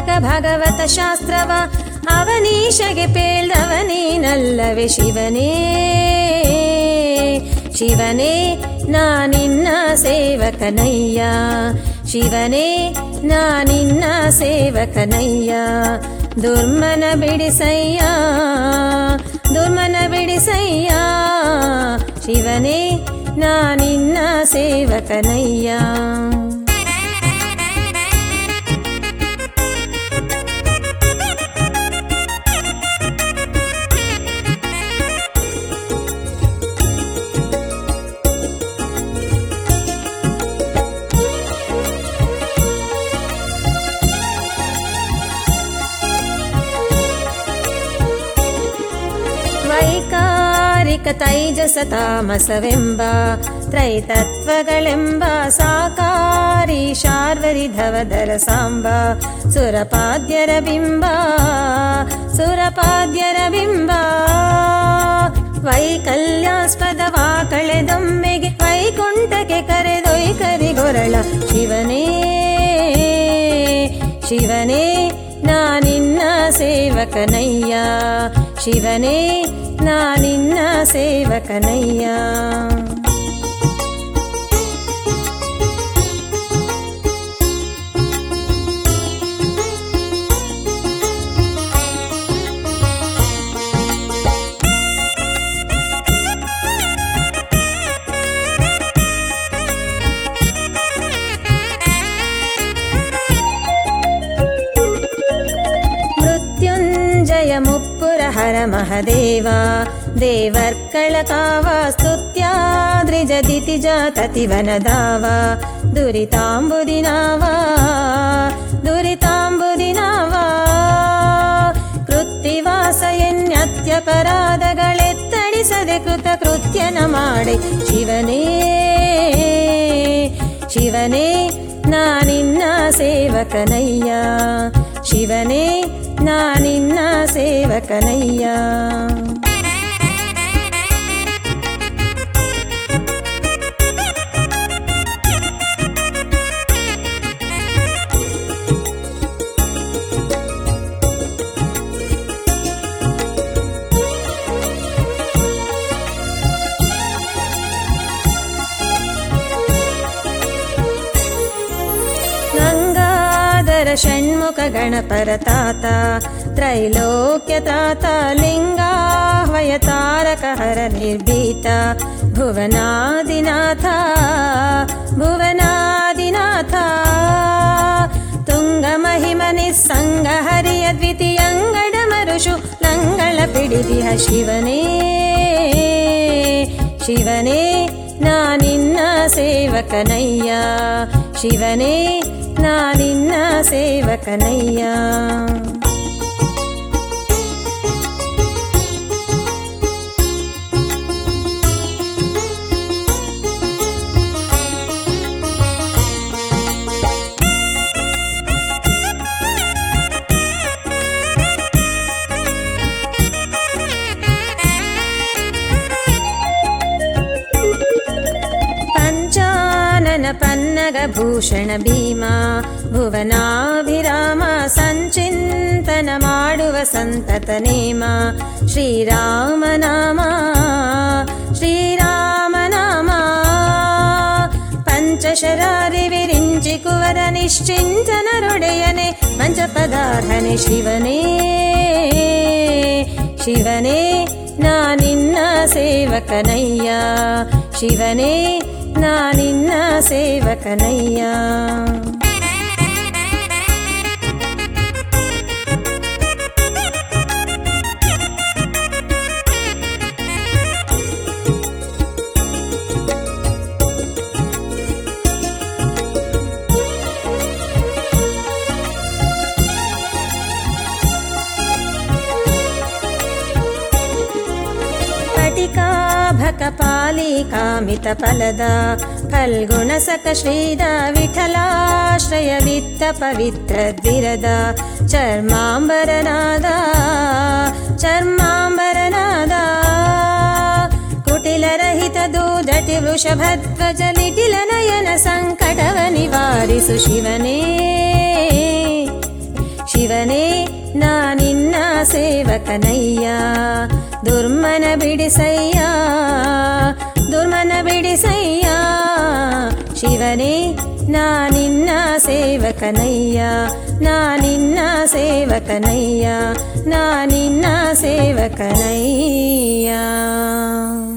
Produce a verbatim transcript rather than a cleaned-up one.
ಪುಸ್ತಕ ಭಾಗವತ ಶಾಸ್ತ್ರವ ಅವನೀಶಗೆ ಪೇಳ್ದವನೇನಲ್ಲವೇ ಶಿವನೇ ಶಿವನೇ ನಾನಿನ್ನ ಸೇವಕನಯ್ಯ ಶಿವನೇ ನಾನಿನ್ನ ಸೇವಕನಯ್ಯ ದುರ್ಮನ ಬಿಡಿಸಯ್ಯ ದುರ್ಮನ ಬಿಡಿಸಯ್ಯ ಶಿವನೇ ನಾನಿನ್ನ ಸೇವಕನಯ್ಯ ತೈಜಸ ತಾಮಸವೆಂಬ ತ್ರೈತತ್ವಗಳೆಂಬ ಸಾಕಾರಿ ಶಾರ್ವರಿಧವದರ ಸಾಂಬ ಸುರಪಾದ್ಯರ ಬಿಂಬ ಸುರಪಾದ್ಯರ ಬಿಂಬ ವೈಕಲ್ಯಾಸ್ಪದವಾ ಕಳೆದೊಮ್ಮೆಗೆ ವೈಕುಂಠಕ್ಕೆ ಕರೆದೊಯ್ ಕರಿಗೊರಳ ಶಿವನೇ ಶಿವನೇ ನಾನಿನ್ನ ಸೇವಕನಯ್ಯ ಶಿವನೇ ನಾನಿನ್ನ ಸೇವಕನಯ್ಯ ಮೃತ್ಯುಂಜಯ ಮುಪ್ಪುರ ಹರ ಮಹದೇವ ದೇವರ್ಕಳ ಕಾವ ಸ್ತುತ್ಯಾದ್ರಿಜದಿತಿಜ ತತಿವನದಾವ ದುರಿತಾಂಬುದಿನಾವ ದುರಿತಾಂಬುದಿನಾವ ಕೃತ್ತಿವಾಸ ಎನ್ಯತ್ಯಪರಾಧಗಳೆತ್ತಡಿಸದೆ ಕೃತ ಕೃತ್ಯನ ಮಾಡಿ ಶಿವನೇ ಶಿವನೇ ನಾನಿನ್ನ ಸೇವಕನಯ್ಯ ಶಿವನೇ ನಾನಿನ್ನ ಸೇವಕನಯ್ಯ ಷಣ್ಮುಖ ಗಣಪರ ತಾತ ತ್ರೈಲೋಕ್ಯ ತಾತ ಲಿಂಗಾಹ್ವಯ ತಾರಕ ಹರ ನಿರ್ಭೀತ ಭುವನಾದಿನಾಥ ಭುವನಾದಿನಾಥ ತುಂಗ ಮಹಿಮ ನಿಸ್ಸಂಗ ಹರಿಯ ದ್ವಿತೀಯಂಗಡ ಮರುಷು ಲಂಗಳ ಪಿಡಿದಿಹ ಶಿವನೇ ಶಿವನೇ ನಾನಿನ್ನ ಸೇವಕನಯ್ಯ ಶಿವನೇ ನಾನಿನ್ನ ಸೇವಕನಯ್ಯ ಪನ್ನಗ ಭೂಷಣ ಭೀಮಾ ಭುವನಾಭಿರಾಮ ಸಂಚಿಂತನ ಮಾಡುವ ಸಂತತ ನೇಮ ಶ್ರೀರಾಮನಾಮ ಶ್ರೀರಾಮನಾಮ ಪಂಚಶರಾರಿ ವಿರಿಂಚಿ ಕುವರ ನಿಶ್ಚಿಂತನರೊಡೆಯನೆ ಪಂಚಪದಾರ್ಹನೆ ಶಿವನೇ ಶಿವನೇ ನಾನಿನ್ನ ಸೇವಕನಯ್ಯ ಶಿವನೇ ನಾನಿನ್ನ ಸೇವಕನಯ್ಯ ಭಕಪಾಲಿ ಕಾಮಿತ ಫಲದ ಫಲ್ಗುಣ ಸಕ ಶ್ರೀದ ವಿಠಲಾಶ್ರಯ ವಿತ್ತ ಪವಿತ್ರ ದ್ವಿರದ ಚರ್ಮಾಂಬರನಾದ ಚರ್ಮಾಂಬರನಾದ ಕುಟಿಲರಹಿತ ದೂದಟಿ ವೃಷಭಧ್ವಜ ಲಿಟಿಲ ನಯನ ಸಂಕಟವ ನಿವಾರಿಸು ಶಿವನೇ ಶಿವನೇ ನಾ ನಿನ್ನ ಸೇವಕನಯ್ಯ ದುರ್ಮನ ಬಿಡಿಸಯ್ಯ ದುರ್ಮನ ಬಿಡಿಸಯ್ಯ ಶಿವನೇ ನಾ ನಿನ್ನ ಸೇವಕನಯ್ಯ ನಾ ನಿನ್ನ ಸೇವಕನಯ್ಯ ನಾ ನಿನ್ನ ಸೇವಕನಯ್ಯ